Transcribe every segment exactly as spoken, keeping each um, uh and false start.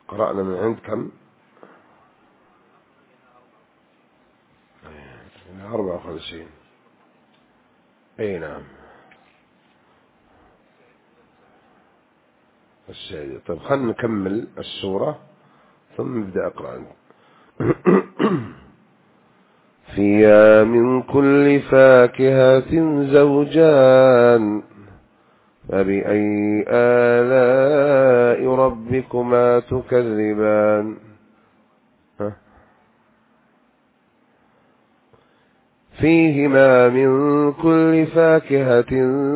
قرأنا من عند كم؟ أربعة وخمسين. أي نعم السيد. طيب خلنا نكمل السورة ثم نبدأ أقرأ أنت. فيها من كل فاكهة زوجان فبأي آلاء ربكما تكذبان. فيهما من كل فاكهة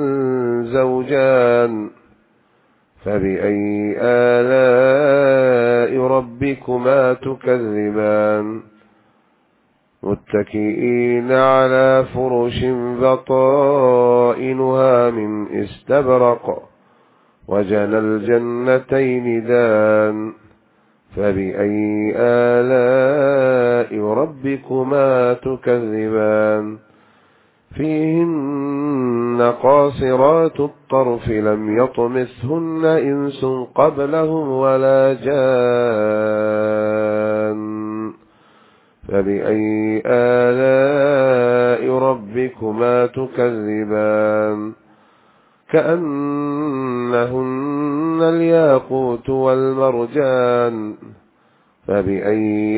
زوجان فبأي آلاء ربكما تكذبان. متكئين على فرش بطائنها من استبرق وجنى الجنتين دان فبأي آلاء ربكما تكذبان. فيهن قاصرات الطرف لم يطمثهن إنس قبلهم ولا جان فبأي آلاء ربكما تكذبان. كأنهن الياقوت والمرجان فبأي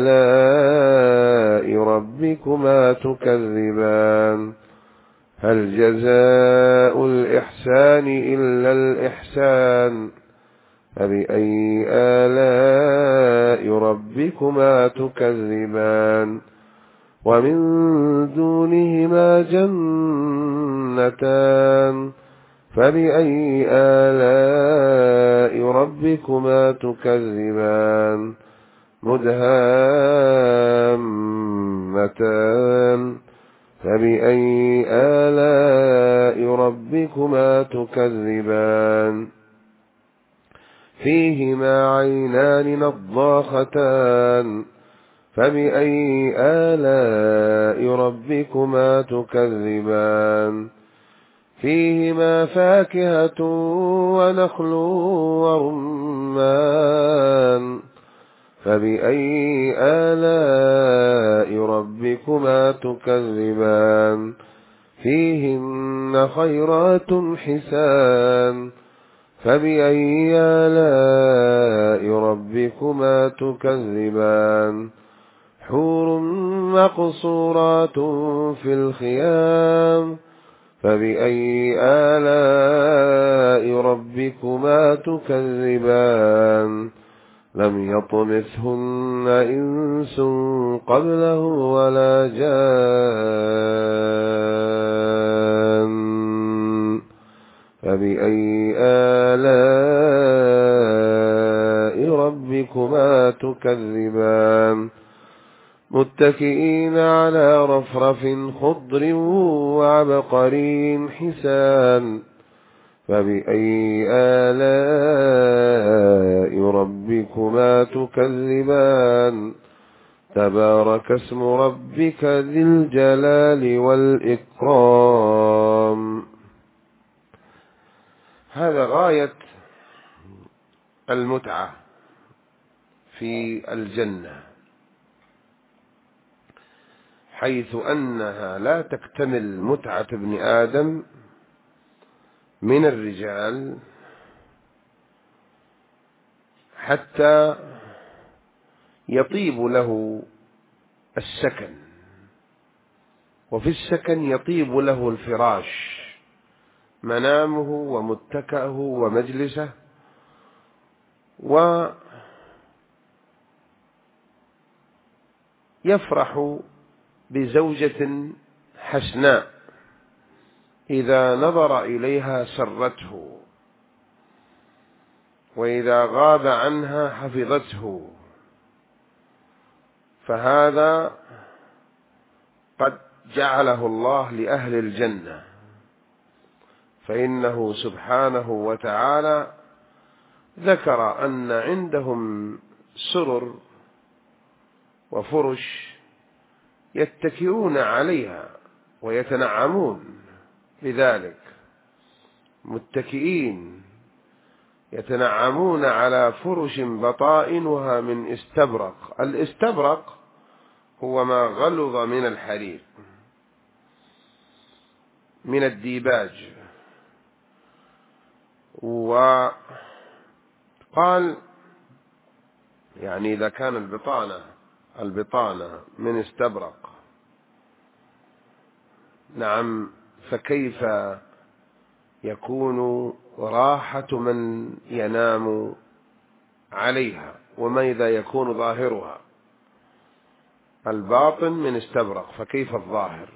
آلاء ربكما تكذبان. هل جزاء الإحسان إلا الإحسان فبأي آلاء ربكما تكذبان. ومن دونهما جنتان فبأي آلاء ربكما تكذبان. مدهامتان فبأي آلاء ربكما تكذبان. فيهما عينان نضاختان فبأي آلاء ربكما تكذبان. فيهما فاكهة ونخل ورمان فبأي آلاء ربكما تكذبان. فيهن خيرات حسان فبأي آلاء ربكما تكذبان. حور مقصورات في الخيام فبأي آلاء ربكما تكذبان. لم يطمثهن إنس قبله ولا جان فبأي آلاء ربكما تكذبان. متكئين على رفرف خضر وعبقري حسان فبأي آلاء ربكما تكذبان. تبارك اسم ربك ذي الجلال والإكرام. هذا غاية المتعة في الجنة، حيث أنها لا تكتمل متعة ابن آدم من الرجال حتى يطيب له السكن، وفي السكن يطيب له الفراش، منامه ومتكأه ومجلسه، ويفرح بزوجة حسناء إذا نظر إليها سرته، وإذا غاب عنها حفظته. فهذا قد جعله الله لأهل الجنة، فإنه سبحانه وتعالى ذكر أن عندهم سرر وفرش يتكئون عليها ويتنعمون بذلك، متكئين يتنعمون على فرش بطائنها من استبرق. الاستبرق هو ما غلظ من الحرير من الديباج. وقال يعني إذا كان البطانة البطانة من استبرق، نعم، فكيف يكون راحة من ينام عليها؟ وماذا يكون ظاهرها؟ الباطن من استبرق، فكيف الظاهر؟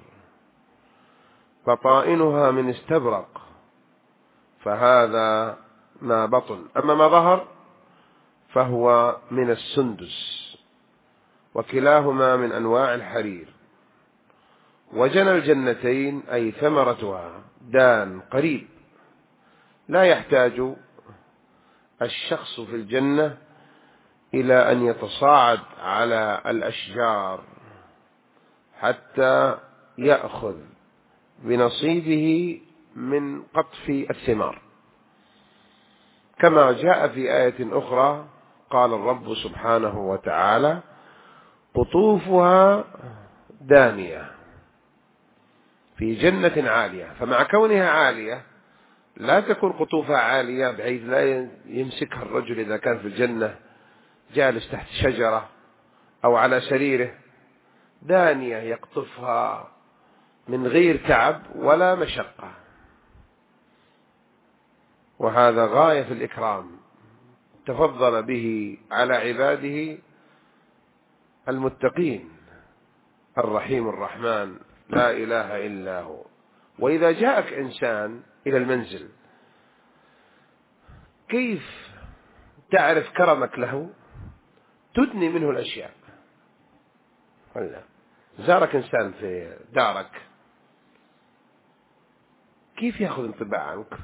بطائنها من استبرق، فهذا ما بطن. أما ما ظهر فهو من السندس، وكلاهما من أنواع الحرير. وجنى الجنتين أي ثمرتها دان قريب، لا يحتاج الشخص في الجنة إلى أن يتصاعد على الأشجار حتى يأخذ بنصيبه من قطف الثمار، كما جاء في آية أخرى قال الرب سبحانه وتعالى: قطوفها دانية، في جنة عالية. فمع كونها عالية لا تكون قطوفها عالية بحيث لا يمسكها الرجل إذا كان في الجنة جالس تحت شجرة أو على سريره، دانية يقطفها من غير تعب ولا مشقة. وهذا غاية في الإكرام تفضل به على عباده المتقين، الرحيم الرحمن لا إله إلا هو. وإذا جاءك إنسان إلى المنزل كيف تعرف كرمك له؟ تدني منه الأشياء. ولا زارك إنسان في دارك، كيف يأخذ انطباع عنك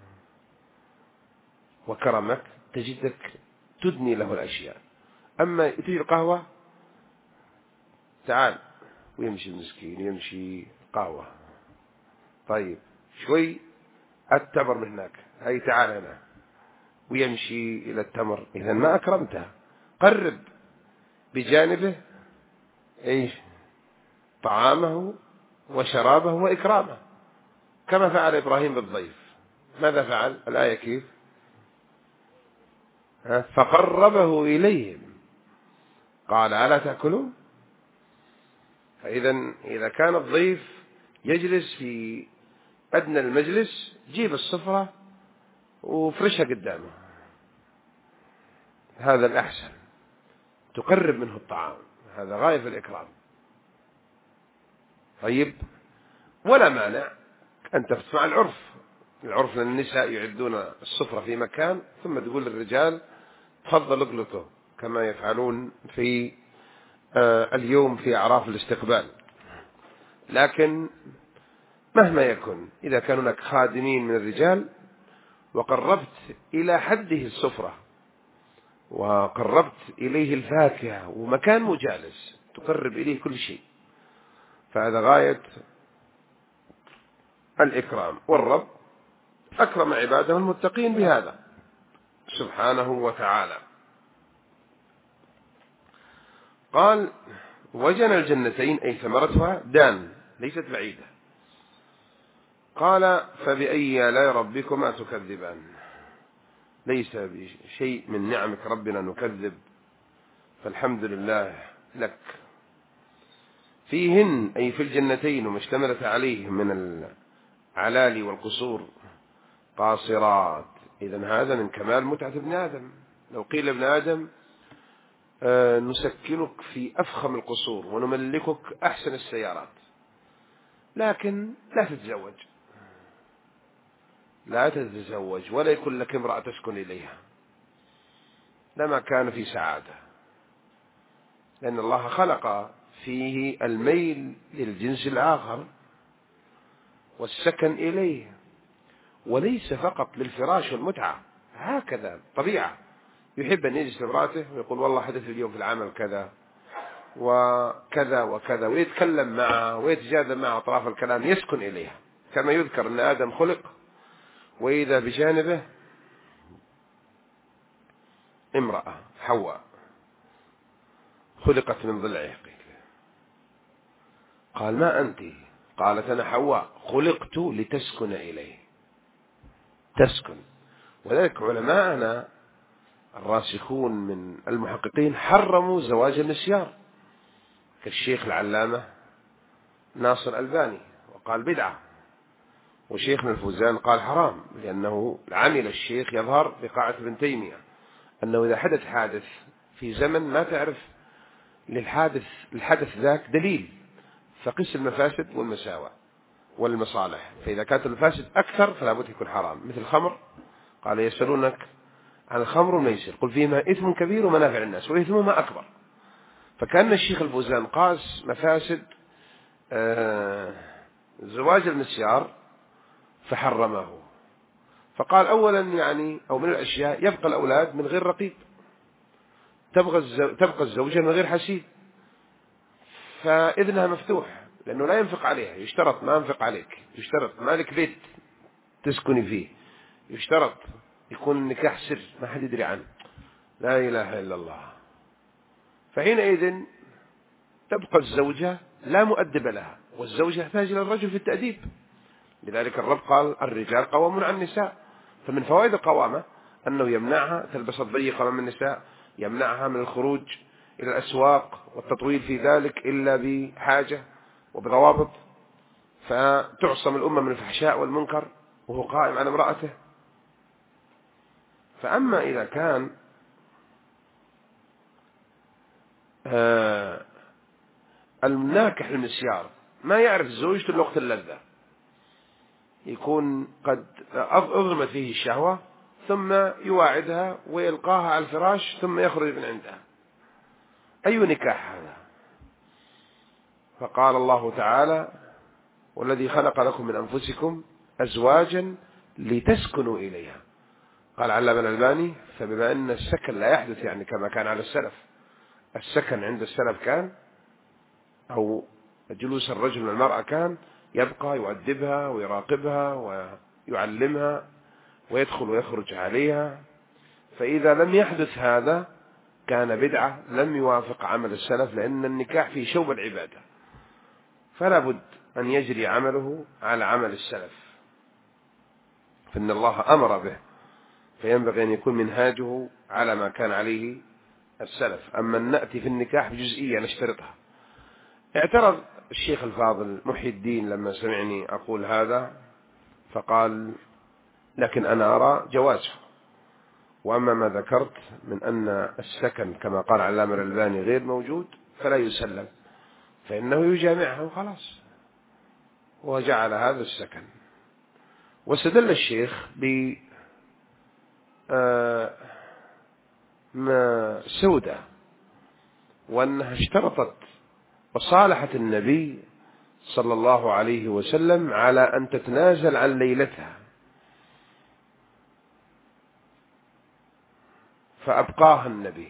وكرمك؟ تجدك تدني له الأشياء. أما تجي القهوة، تعال، ويمشي المسكين يمشي قهوة، طيب شوي التمر من هناك، هاي تعال هنا، ويمشي إلى التمر. إذا ما أكرمته. قرب بجانبه إيش؟ طعامه وشرابه وإكرامه، كما فعل إبراهيم بالضيف. ماذا فعل؟ الآية كيف؟ فقربه إليهم قال: ألا تأكلون؟ فإذا إذا كان الضيف يجلس في أدنى المجلس، جيب السفرة وفرشها قدامه، هذا الأحسن، تقرب منه الطعام، هذا غاية في الإكرام. طيب، ولا مانع أن تسمع العرف. العرف للنساء يعدون السفرة في مكان ثم تقول للرجال: تفضل اجلسوا، كما يفعلون في آه اليوم في أعراف الاستقبال. لكن مهما يكن، إذا كان هناك خادمين من الرجال وقربت إلى حده السفرة وقربت إليه الفاكهة ومكان مجالس، تقرب إليه كل شيء، فهذا غاية الإكرام. والرب أكرم عباده المتقين بهذا سبحانه وتعالى. قال: وجنى الجنتين أي ثمرتها دان، ليست بعيدة. قال: فبأي آلاء ربكما تكذبان؟ ليس بشيء من نعمك ربنا نكذب، فالحمد لله لك. فيهن أي في الجنتين وما اشتملت عليه من العلالي والقصور قاصرات. إذن هذا من كمال متعة ابن آدم. لو قيل ابن آدم آه نسكنك في أفخم القصور ونملكك أحسن السيارات، لكن لا تتزوج، لا تتزوج ولا يكون لك امرأة تسكن إليها، لما كان في سعادة، لأن الله خلق فيه الميل للجنس الآخر والسكن إليه، وليس فقط للفراش والمتعة. هكذا طبيعة، يحب أن يجلس لامرأته ويقول: والله حدث اليوم في العمل كذا وكذا وكذا، ويتكلم معه ويتجاذب معه أطراف الكلام، يسكن إليها. كما يذكر أن آدم خلق وإذا بجانبه امرأة حواء خلقت من ضلع. قال ما أنت؟ قالت أنا حواء خلقت لتسكن إليه. تسكن. وذلك علماءنا الراسخون من المحققين حرموا زواج النسيار كالشيخ العلامة ناصر الألباني وقال بدعة، وشيخنا الفوزان قال حرام، لأنه عمل الشيخ يظهر بقاعة ابن تيمية أنه إذا حدث حادث في زمن ما تعرف للحادث الحدث ذاك دليل، فقس المفاسد والمساوئ والمصالح، فإذا كانت المفاسد أكثر فلا بد يكون حرام. مثل الخمر، قال يسألونك عن الخمر والميسر قل فيهما إثم كبير ومنافع الناس وإثمهما أكبر. فكان الشيخ الفوزان قاس مفاسد آه زواج المسيار فحرمه، فقال أولا يعني أو من الأشياء يبقى الأولاد من غير رقيب، تبقى الزو... تبقى الزوجة من غير حسيب، فإذنها مفتوح لأنه لا ينفق عليها، يشترط ما ينفق عليك، يشترط مالك بيت تسكني فيه، يشترط يكون النكاح سر ما حد يدري عنه، لا إله إلا الله. فحينئذ تبقى الزوجة لا مؤدب لها، والزوجة تحتاج إلى الرجل في التأديب، لذلك الرب قال الرجال قوامون على النساء. فمن فوائد القوامة أنه يمنعها تلبس الضيق أمام النساء، يمنعها من الخروج إلى الأسواق والتطويل في ذلك إلا بحاجة وبضوابط، فتعصم الأمة من الفحشاء والمنكر وهو قائم على امرأته. فأما إذا كان آه الناكح المسيار ما يعرف زوجته الوقت اللذة، يكون قد أظلمت فيه الشهوة ثم يواعدها ويلقاها على الفراش ثم يخرج من عندها، أي نكاح هذا؟ فقال الله تعالى والذي خلق لكم من أنفسكم أزواجا لتسكنوا إليها. قال علامة الألباني فبما أن السكن لا يحدث يعني كما كان على السلف، السكن عند السلف كان أو جلوس الرجل من المرأة كان يبقى يؤدبها ويراقبها ويعلمها ويدخل ويخرج عليها، فإذا لم يحدث هذا كان بدعة لم يوافق عمل السلف، لأن النكاح في شوب العبادة، فلا بد أن يجري عمله على عمل السلف، فإن الله أمر به، فينبغي أن يكون منهاجه على ما كان عليه السلف. أما أن نأتي في النكاح بجزئية نشترطها. اعترض الشيخ الفاضل محي الدين لما سمعني أقول هذا فقال لكن أنا أرى جوازه، وأما ما ذكرت من أن السكن كما قال علامة الألباني غير موجود فلا يسلم، فإنه يجامعها وخلاص، وجعل هذا السكن. واستدل الشيخ ب ما سودة وأنها اشترطت وصالحت النبي صلى الله عليه وسلم على أن تتنازل عن ليلتها، فأبقاها النبي.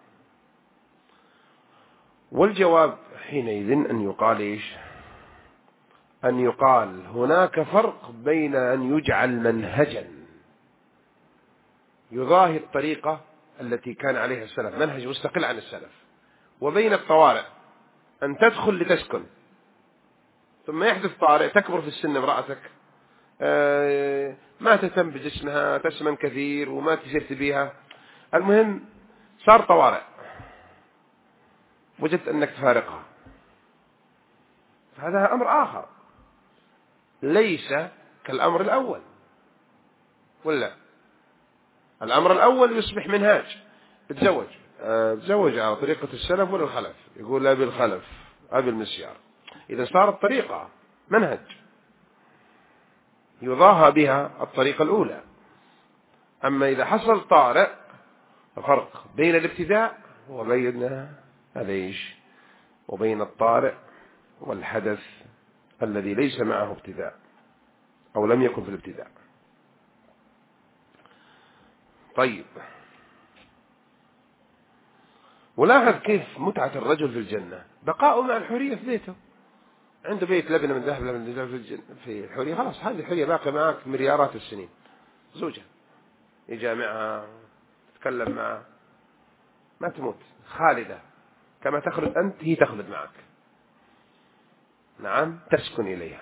والجواب حينئذ أن يقال إيش؟ أن يقال هناك فرق بين أن يجعل منهجا يضاهي الطريقة التي كان عليها السلف، منهج مستقل عن السلف، وبين الطوارئ أن تدخل لتسكن ثم يحدث طارئ تكبر في السن امرأتك ما تهتم بجسمها، تسمن كثير وما تجرت بها، المهم صار طوارئ وجدت أنك تفارقها، فهذا أمر آخر ليس كالأمر الأول. ولا الأمر الأول يصبح منهاج، تتزوج تزوج على طريقة السلف ولا الخلف، يقول أبي الخلف أبي المسيار، إذا صارت طريقة منهج يضاهى بها الطريقة الأولى. أما إذا حصل طارئ الفرق بين الابتداء وبين هذا إيش وبين الطارئ والحدث الذي ليس معه ابتداء أو لم يكن في الابتداء. طيب، ولاحظ كيف متعة الرجل في الجنة، بقاؤه مع الحرية في بيته، عنده بيت لبنة من ذهب لبنة من ذهب في الجنة في الحرية، خلاص هذه الحرية باقي معك مليارات السنين، زوجة يجامعها تتكلم معها ما تموت، خالدة كما تخلد أنت هي تخلد معك. نعم، تسكن إليها.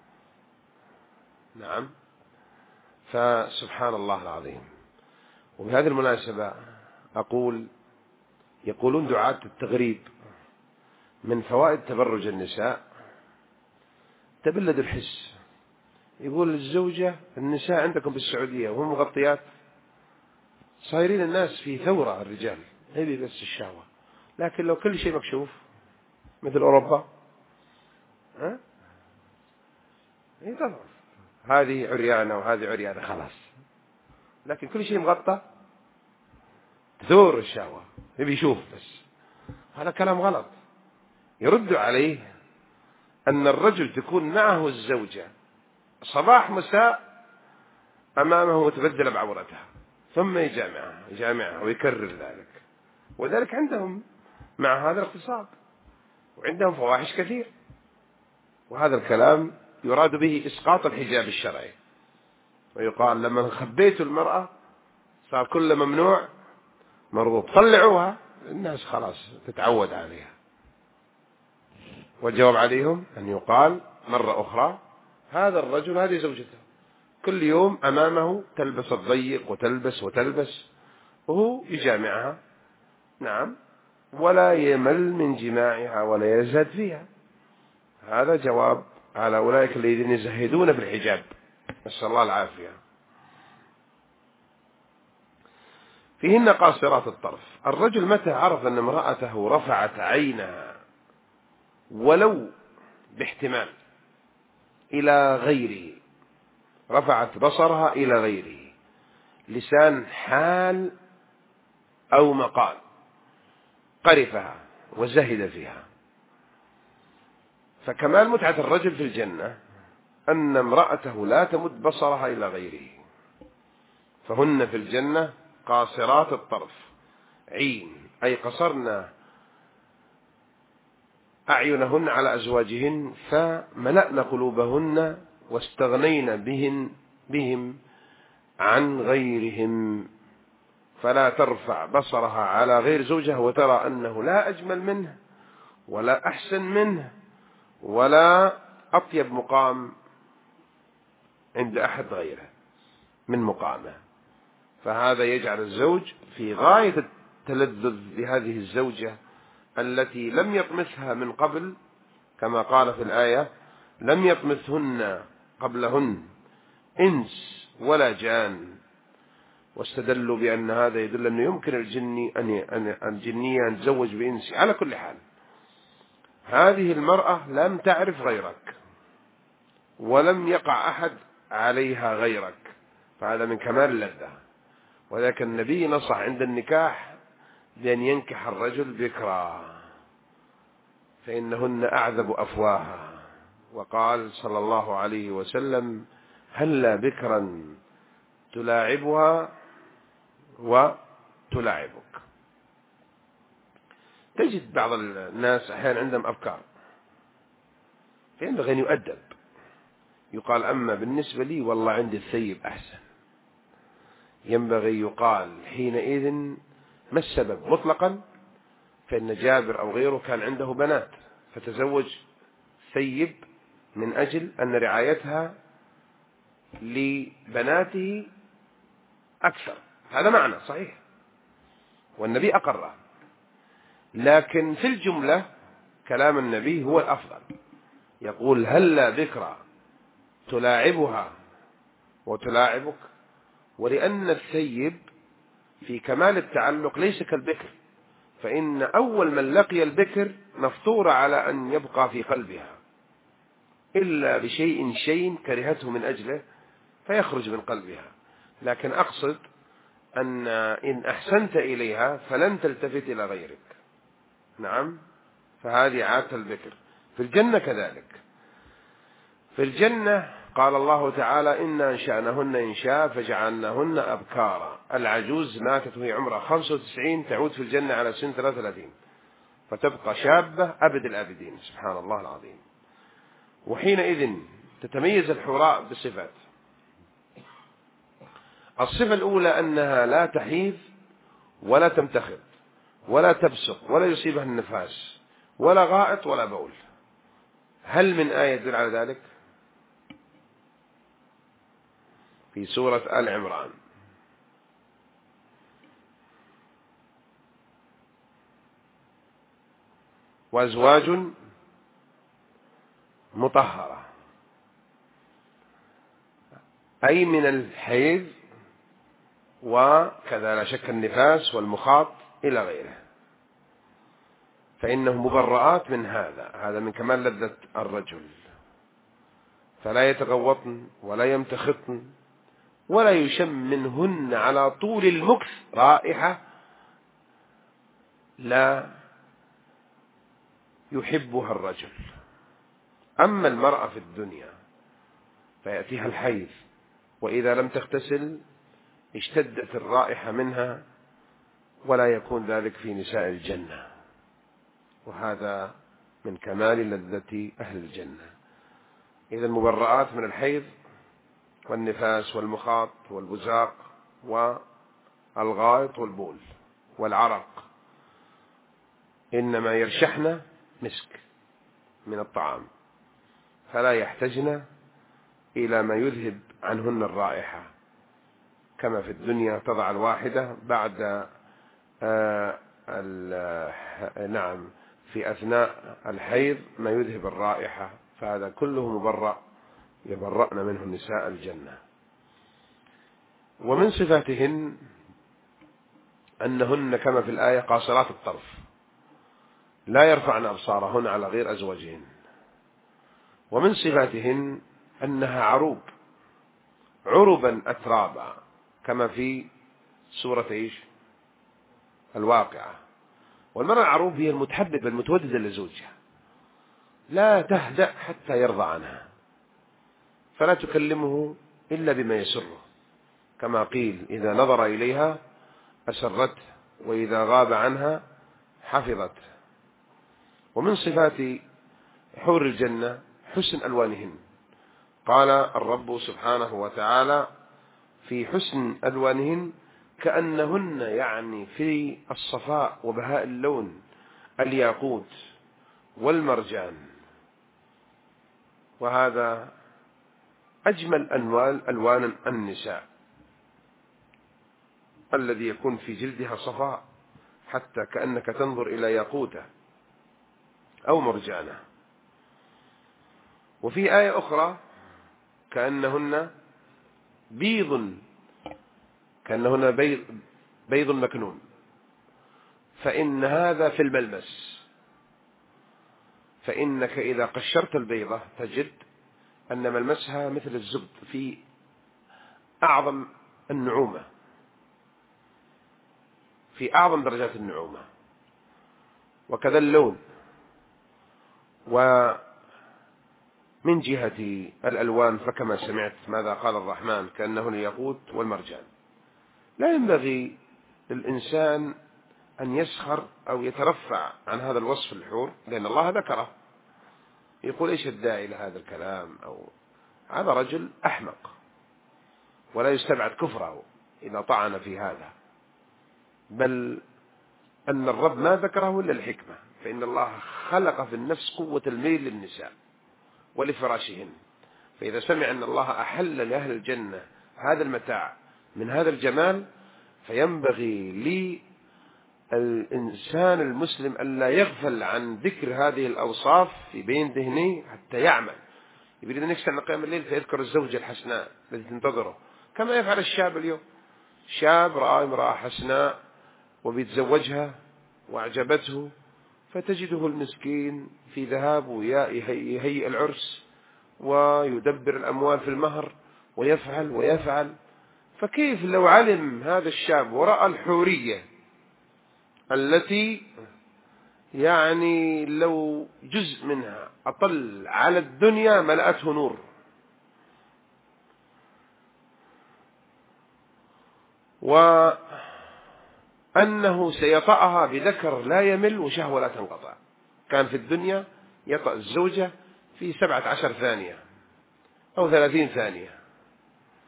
نعم. فسبحان الله العظيم. وبهذه المناسبة أقول، يقولون دعاة التغريب من فوائد تبرج النساء تبلد الحس. يقول الزوجة، النساء عندكم بالسعودية وهم مغطيات، صايرين الناس في ثورة، الرجال هذي بس الشهوة، لكن لو كل شيء مكشوف مثل أوروبا، ها يتضعف، هذه عريانة وهذه عريانة خلاص، لكن كل شيء مغطى تثور الشهوة، يبي يشوف بس. هذا كلام غلط. يرد عليه أن الرجل تكون معه الزوجة صباح مساء أمامه متبدلة بعورتها، ثم يجامعها يجامعها ويكرر ذلك، وذلك عندهم مع هذا الاغتصاب، وعندهم فواحش كثير. وهذا الكلام يراد به إسقاط الحجاب الشرعي، ويقال لما خبيت المرأة صار كل ممنوع مرغوب، طلعوها الناس خلاص تتعود عليها. والجواب عليهم أن يقال مرة أخرى هذا الرجل هذه زوجته كل يوم أمامه تلبس الضيق وتلبس وتلبس وهو يجامعها، نعم، ولا يمل من جماعها ولا يزهد فيها. هذا جواب على أولئك الذين يزهدون في الحجاب، نسأل الله العافية. فيهن قاصرات الطرف. الرجل متى عرف أن امرأته رفعت عينها ولو باحتمال إلى غيره، رفعت بصرها إلى غيره، لسان حال أو مقال، قرفها وزهد فيها. فكمال متعة الرجل في الجنة أن امرأته لا تمد بصرها إلى غيره، فهن في الجنة قاصرات الطرف، عين أي قصرنا أعينهن على أزواجهن فملأنا قلوبهن واستغنينا بهن بهم عن غيرهم، فلا ترفع بصرها على غير زوجها وترى أنه لا أجمل منه ولا أحسن منه ولا أطيب مقام عند أحد غيره من مقامه. فهذا يجعل الزوج في غاية التلذذ بهذه الزوجة التي لم يطمثها من قبل، كما قال في الآية لم يطمثهن قبلهن إنس ولا جان، واستدلوا بأن هذا يدل أنه يمكن الجني أن الجنية أن تزوج بإنس. على كل حال هذه المرأة لم تعرف غيرك ولم يقع أحد عليها غيرك، فهذا من كمال اللذة. وذلك النبي نصح عند النكاح بأن ينكح الرجل بكرا فإنهن أعذب أفواها، وقال صلى الله عليه وسلم هلا بكرا تلاعبها وتلاعبك. تجد بعض الناس أحيانا عندهم أفكار فينبغي أن يؤدب، يقال أما بالنسبة لي والله عندي الثيب أحسن. ينبغي يقال حينئذ ما السبب مطلقا، فإن جابر أو غيره كان عنده بنات فتزوج ثيب من أجل أن رعايتها لبناته أكثر، هذا معنى صحيح والنبي أقره، لكن في الجملة كلام النبي هو الأفضل. يقول هلا ذكرى تلاعبها وتلاعبك، ولأن الثيب في كمال التعلق ليس كالبكر، فإن أول من لقي البكر مفطور على أن يبقى في قلبها إلا بشيء شيء كرهته من أجله فيخرج من قلبها. لكن أقصد أن إن أحسنت إليها فلن تلتفت إلى غيرك. نعم، فهذه عادة البكر. في الجنة كذلك. في الجنة قال الله تعالى إنا أنشأناهن إنشاء فجعلناهن أبكارا. العجوز ماتت وهي عمرها خمسة وتسعين تعود في الجنة على سن ثلاثة وثلاثين فتبقى شابة أبد الآبدين، سبحان الله العظيم. وحينئذ تتميز الحوراء بصفات. الصفة الأولى أنها لا تحيض ولا تمتخض ولا تبصق ولا يصيبها النفاس ولا غائط ولا بول. هل من آية تدل على ذلك؟ في سورة آل عمران: وأزواج مطهرة، أي من الحيض وكذا لا شك النفاس والمخاط إلى غيره، فإنه مبرآت من هذا. هذا من كمال لذة الرجل، فلا يتغوطن ولا يمتخطن ولا يشم منهن على طول المكث رائحة لا يحبها الرجل. أما المرأة في الدنيا فيأتيها الحيض، وإذا لم تغتسل اشتدت الرائحة منها، ولا يكون ذلك في نساء الجنة، وهذا من كمال لذة أهل الجنة. إذا المبرآت من الحيض والنفاس والمخاط والبزاق والغائط والبول والعرق، إنما يرشحن مسك من الطعام، فلا يحتجن إلى ما يذهب عنهن الرائحة، كما في الدنيا تضع الواحدة بعد آه نعم في أثناء الحيض ما يذهب الرائحة، فهذا كله مبرأ يبرأن منه نساء الجنة. ومن صفاتهن أنهن كما في الآية قاصرات الطرف، لا يرفعن أبصارهن على غير أزواجهن. ومن صفاتهن أنها عروب، عربا أترابا، كما في سورة إيش؟ الواقعة. والمرأة العروب هي المتحببة المتوددة لزوجها، لا تهدأ حتى يرضى عنها، فلا تكلمه إلا بما يسره، كما قيل: إذا نظر إليها أسرته، وإذا غاب عنها حفظته. ومن صفات حور الجنة حسن ألوانهن. قال الرب سبحانه وتعالى في حسن ألوانهن: كأنهن، يعني في الصفاء وبهاء اللون، الياقوت والمرجان. وهذا أجمل أنوال ألوان النساء، الذي يكون في جلدها صفاء حتى كأنك تنظر إلى ياقوتة أو مرجانة. وفي آية أخرى: كأنهن بيض، كأنهن بيض, بيض مكنون. فإن هذا في الملمس، فإنك إذا قشرت البيضة تجد أن ملمسها مثل الزبد في أعظم النعومة، في أعظم درجات النعومة، وكذا اللون. ومن جهة الألوان فكما سمعت ماذا قال الرحمن: كأنه الياقوت والمرجان. لا ينبغي للإنسان أن يسخر أو يترفع عن هذا الوصف الحور، لأن الله ذكره. يقول: إيش الداعي لهذا الكلام؟ أو هذا رجل أحمق، ولا يستبعد كفره إذا طعن في هذا، بل أن الرب ما ذكره إلا الحكمة، فإن الله خلق في النفس قوة الميل للنساء ولفراشهن. فإذا سمع أن الله أحل لأهل الجنة هذا المتاع من هذا الجمال، فينبغي للإنسان المسلم أن لا يغفل عن ذكر هذه الأوصاف في بين ذهنه حتى يعمل. يريد أن يكسر قيام الليل فيذكر الزوجة الحسناء التي تنتظره، كما يفعل الشاب اليوم. شاب رأى امرأة حسناء وبيتزوجها وأعجبته، فتجده المسكين في ذهاب ويهيئ العرس ويدبر الأموال في المهر ويفعل ويفعل. فكيف لو علم هذا الشاب ورأى الحورية التي يعني لو جزء منها أطل على الدنيا ملأته نور، وأنه سيطأها بذكر لا يمل وشهوة لا تنقطع. كان في الدنيا يطأ الزوجة في سبعة عشر ثانية أو ثلاثين ثانية،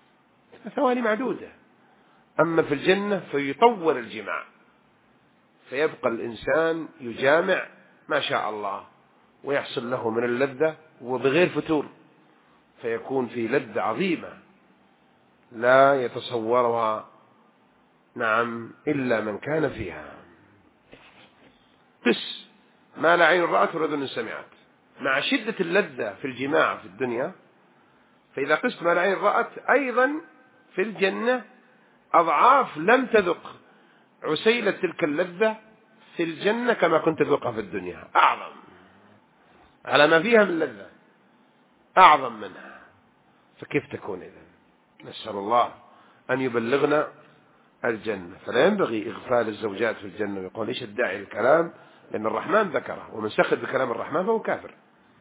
ثواني معدودة. أما في الجنة فيطول الجماع فيبقى الإنسان يجامع ما شاء الله ويحصل له من اللذة وبغير فتور، فيكون في لذة عظيمة لا يتصورها نعم إلا من كان فيها. قس ما لا عين رأت ولا أذن سمعت، مع شدة اللذة في الجماع في الدنيا، فإذا قست ما لا عين رأت أيضا في الجنة أضعاف لم تذق عسيلة تلك اللذة في الجنة كما كنت تذوقها في الدنيا، أعظم على ما فيها من لذة، أعظم منها. فكيف تكون إذن؟ نسأل الله أن يبلغنا الجنة. فلا ينبغي إغفال الزوجات في الجنة ويقول إيش الداعي للكلام، لأن الرحمن ذكره، ومن سخط بكلام الرحمن فهو كافر.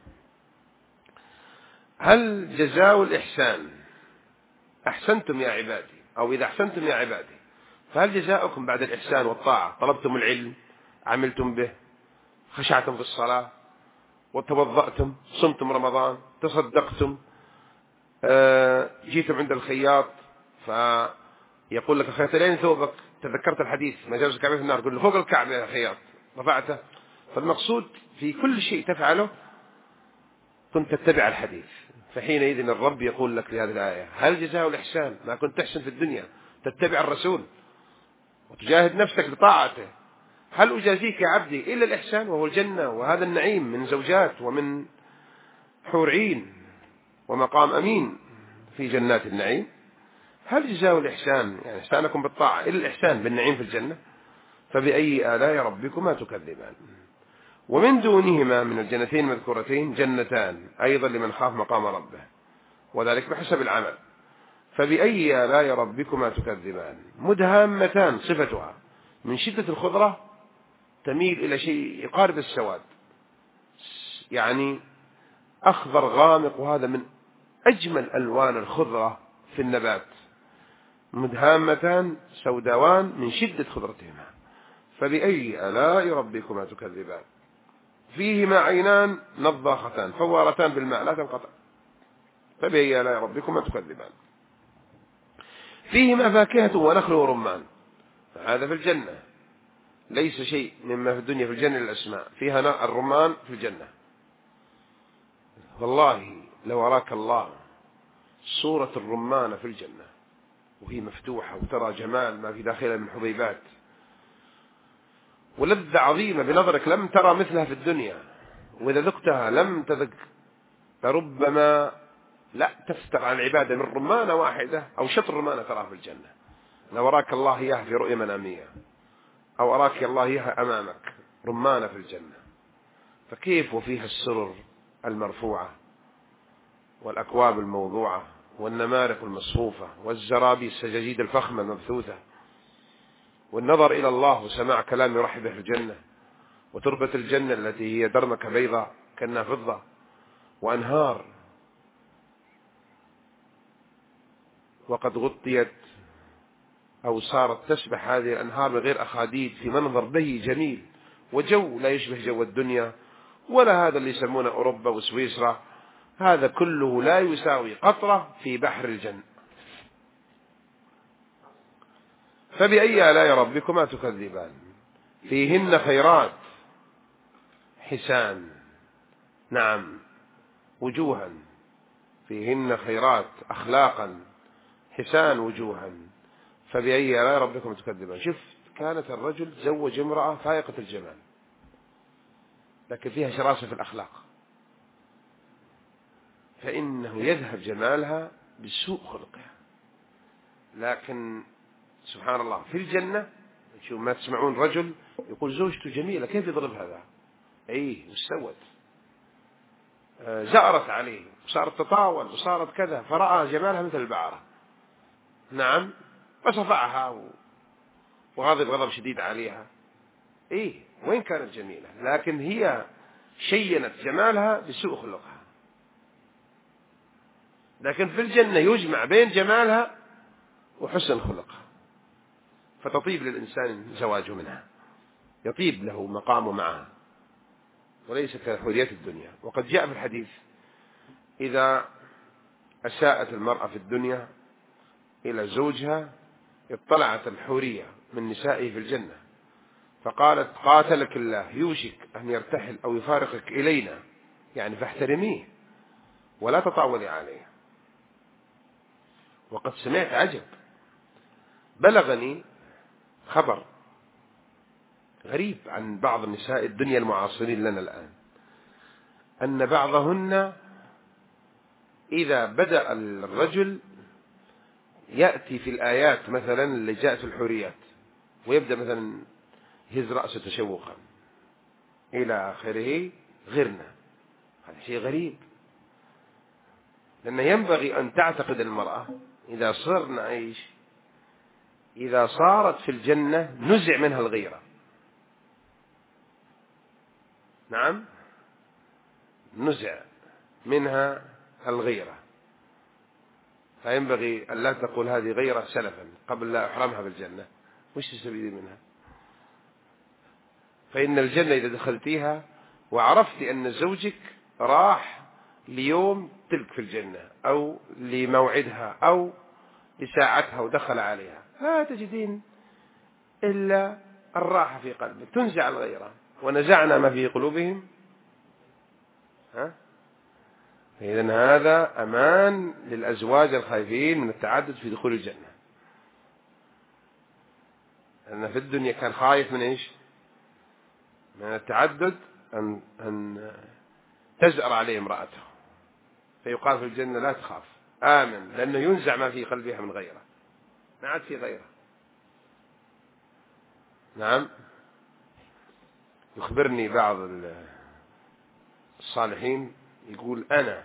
هل جزاء الإحسان أحسنتم يا عبادي، أو إذا أحسنتم يا عبادي، فهل جزاؤكم بعد الإحسان والطاعة طلبتم العلم، عملتم به، خشعتم في الصلاة، وتوضأتم، صمتم رمضان، تصدقتم، آه جيتم عند الخياط فيقول لك الخياط لين ثوبك، تذكرت الحديث ما جاوز الكعبة في النار، قل له فوق الكعبة يا خياط، رفعته. فالمقصود في كل شيء تفعله كنت تتبع الحديث، فحينئذ الرب يقول لك في هذه الآية هل جزاء الإحسان ما كنت تحسن في الدنيا تتبع الرسول وتجاهد نفسك بطاعته، هل أجازيك يا عبدي إلا الإحسان وهو الجنة وهذا النعيم من زوجات ومن حور عين ومقام أمين في جنات النعيم؟ هل جزاء الإحسان يعني إحسانكم بالطاعة إلا الإحسان بالنعيم في الجنة؟ فبأي آلاء ربكما تكذبان؟ ومن دونهما من الجنتين المذكورتين جنتان أيضا لمن خاف مقام ربه، وذلك بحسب العمل. فبأي آلاء ربكما تكذبان؟ مدهامتان صفتها من شدة الخضرة تميل إلى شيء يقارب السواد، يعني أخضر غامق، وهذا من أجمل ألوان الخضرة في النبات. مدهامتان سوداوان من شدة خضرتهما. فبأي آلاء ربكما تكذبان؟ فيهما عينان نضاختان فوارتان بالماء لا تنقطع. فبأي آلاء ربكما تكذبان؟ فيهما فاكهة ونخل ورمان. هذا في الجنة، ليس شيء مما في الدنيا في الجنة للأسماء. فيها الرمان في الجنة. والله لو أراك الله صورة الرمان في الجنة وهي مفتوحة وترى جمال ما في داخلها من حبيبات ولذة عظيمة بنظرك لم ترى مثلها في الدنيا، وإذا ذقتها لم تذق ربما لا تفتر عن العبادة من رمانة واحدة أو شطر رمانة تراه في الجنة. لو أراك الله إياها في رؤية منامية أو أراك الله إياها أمامك رمانة في الجنة، فكيف وفيها السرر المرفوعة والأكواب الموضوعة والنمارق المصفوفة والزرابي السجاجيد الفخمة المبثوثة، والنظر إلى الله وسماع كلام يرحب في الجنة، وتربة الجنة التي هي درمك بيضاء كأنها فضة، وأنهار وقد غطيت أو صارت تسبح هذه الأنهار بغير أخاديد في منظر بهي جميل، وجو لا يشبه جو الدنيا ولا هذا اللي يسمونه أوروبا وسويسرا، هذا كله لا يساوي قطرة في بحر الجنة. فبأي آلاء ربكما تكذبان؟ فيهن خيرات حسان، نعم وجوها، فيهن خيرات أخلاقا حسان وجوها. فبأي آلاء ربكما تكذبان؟ شفت كانت الرجل زوج امرأة فائقة الجمال لكن فيها شراسة في الأخلاق، فإنه يذهب جمالها بسوء خلقها. لكن سبحان الله في الجنة شو ما تسمعون رجل يقول زوجته جميلة كيف يضرب هذا، ايه واستوت زأرت عليه وصارت تطاول وصارت كذا، فرأى جمالها مثل البعرة، نعم فصفعها وغضب غضب شديد عليها. ايه وين كانت جميلة، لكن هي شينت جمالها بسوء خلقها. لكن في الجنة يجمع بين جمالها وحسن خلقها، فتطيب للإنسان زواجه منها، يطيب له مقامه معها وليس كحوريات الدنيا. وقد جاء في الحديث إذا أساءت المرأة في الدنيا إلى زوجها اطلعت الحورية من نسائه في الجنة فقالت قاتلك الله يوشك أن يرتحل أو يفارقك إلينا، يعني فاحترميه ولا تطاولي عليه. وقد سمعت عجب، بلغني خبر غريب عن بعض نساء الدنيا المعاصرين لنا الآن، أن بعضهن إذا بدأ الرجل يأتي في الآيات مثلا اللي جاءت في الحريات ويبدأ مثلا هز رأسه تشوقا إلى آخره غرنا، هذا شيء غريب، لأن ينبغي أن تعتقد المرأة إذا صرنا عيش إذا صارت في الجنة نزع منها الغيرة. نعم، نزع منها الغيرة، فينبغي أن لا تقول هذه غيرة سلفا قبل لا أحرمها بالجنة، وش تستفيد منها؟ فإن الجنة إذا دخلتيها وعرفت أن زوجك راح ليوم تلك في الجنة أو لموعدها أو لساعتها ودخل عليها، لا تجدين إلا الراحة في قلبك، تنزع الغيرة، ونزعنا ما في قلوبهم. ها؟ إذن هذا أمان للأزواج الخايفين من التعدد في دخول الجنة، لأن في الدنيا كان خايف من إيش؟ من التعدد، أن, أن تزأر عليه امرأته، فيقال في الجنة لا تخاف آمن، لأنه ينزع ما في قلبها من غيره، ما عاد في غيره. نعم، يخبرني بعض الصالحين يقول أنا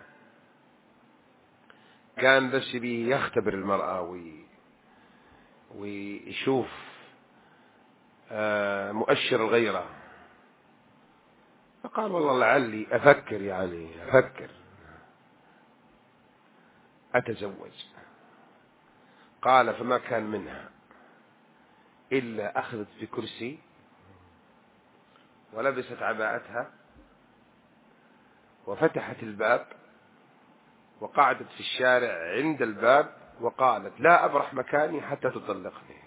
كان بس يبي يختبر المرأة وي ويشوف مؤشر الغيرة، فقال والله لعلي أفكر يعني أفكر أتزوج. قال فما كان منها إلا أخذت بكرسي ولبست عباءتها وفتحت الباب وقعدت في الشارع عند الباب وقالت لا أبرح مكاني حتى تطلقني.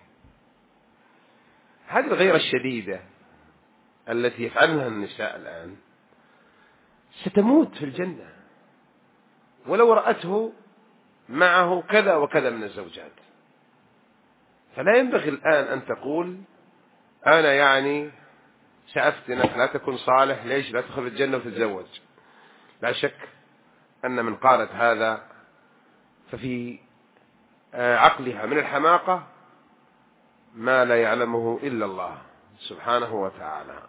هذه الغيرة الشديدة التي يفعلها النساء الآن ستموت في الجنة ولو رأته معه كذا وكذا من الزوجات. فلا ينبغي الآن أن تقول أنا يعني سأفتنك لا تكون صالح، ليش لا تدخل الجنة وتتزوج. لا شك أن من قالت هذا ففي عقلها من الحماقة ما لا يعلمه إلا الله سبحانه وتعالى.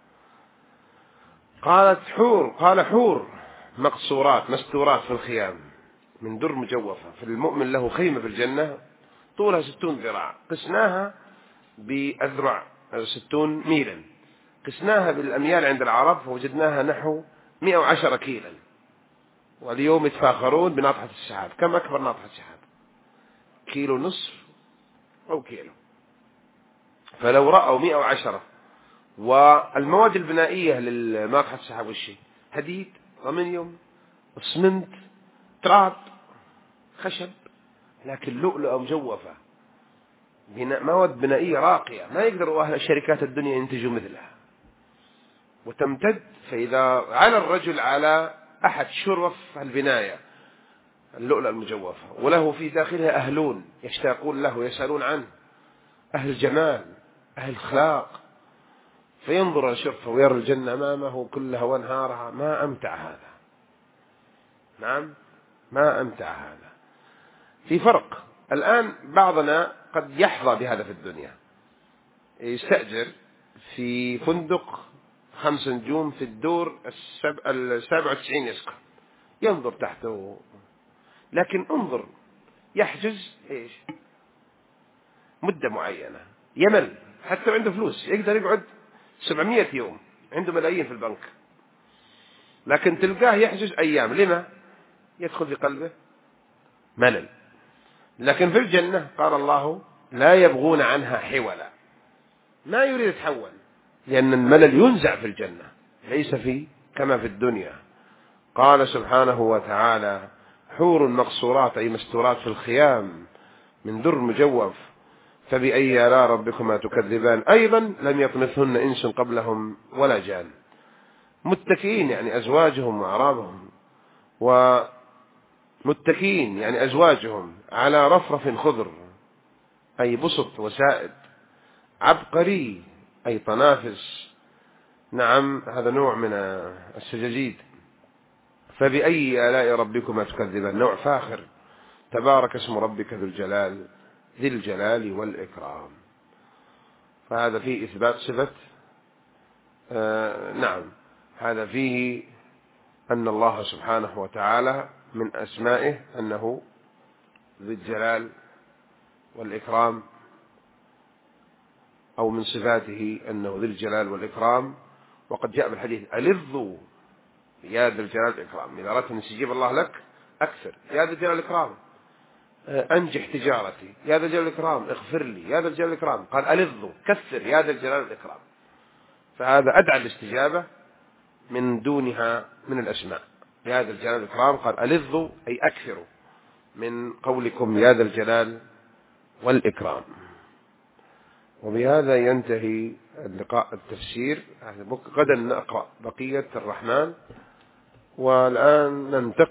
قالت حور، قال حور مقصورات مستورات في الخيام من در مجوفة، فالمؤمن له خيمة في الجنة طولها ستون ذراع، قسناها بأذرع ستون ميلا، قسناها بالأميال عند العرب فوجدناها نحو مئة وعشرة كيلا، واليوم يتفاخرون بناطحة السحاب. كم أكبر ناطحة سحاب؟ كيلو نصف أو كيلو. فلو رأوا مئة وعشرة، والمواد البنائية للناطحة السحاب والشيء حديد، ألمنيوم، اسمنت، تراب، خشب، لكن لؤلؤة مجوفة، بناء مواد بنائية راقية ما يقدروا أهل شركات الدنيا ينتجوا مثلها، وتمتد. فإذا على الرجل على أحد شرف البناية اللؤلؤة المجوفة، وله في داخلها أهلون يشتاقون له ويسألون عنه، أهل جمال أهل خلاق، فينظر الشرفة ويرى الجنة أمامه كلها وانهارها. ما أمتع هذا، نعم ما أمتع هذا. في فرق الآن، بعضنا قد يحظى بهذا في الدنيا، يستأجر في فندق خمس نجوم في الدور السابع وتسعين يسكن، ينظر تحته، لكن انظر يحجز إيش مدة معينة، يمل حتى عنده فلوس يقدر يقعد سبعمائة يوم، عنده ملايين في البنك، لكن تلقاه يحجز أيام. لما؟ يدخل في قلبه ملل. لكن في الجنة قال الله لا يبغون عنها حولا، ما يريد يتحول، لأن الملل ينزع في الجنة ليس في كما في الدنيا. قال سبحانه وتعالى حور مقصورات أي مستورات في الخيام من در مجوف، فبأي آلاء ربكما تكذبان أيضا لم يطمثهن إنس قبلهم ولا جان. متكئين يعني أزواجهم وأعرابهم، ومتكئين يعني أزواجهم على رفرف خضر أي بسط وسائد، عبقري أي طنافس، نعم هذا نوع من السجاجيد. فبأي آلاء ربكما تكذبان نوع فاخر، تبارك اسم ربك ذو الجلال ذي الجلال والإكرام. فهذا فيه إثبات صفة آه نعم، هذا فيه أن الله سبحانه وتعالى من أسمائه أنه ذي الجلال والإكرام، أو من صفاته أنه ذي الجلال والإكرام. وقد جاء بالحديث ألظوا يا ذا الجلال والإكرام، إذا أردت أن يستجيب الله لك أكثر يا ذا الجلال والإكرام، أنجح تجارتي يا ذا الجلال والإكرام، اغفر لي يا ذا الجلال والإكرام. قال ألظوا كثر يا ذا الجلال والإكرام، فهذا أدعى الاستجابة من دونها من الأسماء. يا ذا الجلال والإكرام قال ألظوا أي أكثروا من قولكم يا ذا الجلال والإكرام. وبهذا ينتهي اللقاء التفسير. غدا نقرأ بقية الرحمن، والآن ننتقل